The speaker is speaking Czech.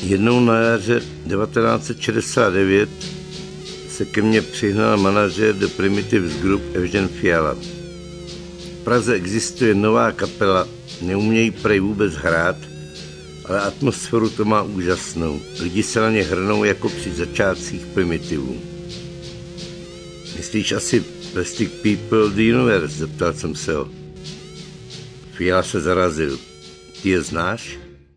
Jednou na jaře 1969 se ke mně přihnal manažer The Primitives Group Evžen Fiala. V Praze existuje nová kapela, neumějí prej vůbec hrát, ale atmosféru to má úžasnou. Lidi se na ně hrnou jako při začátcích Primitivů. Myslíš asi Plastic People The Universe? Zeptal jsem se ho. Fiala se zarazil. Ty je znáš?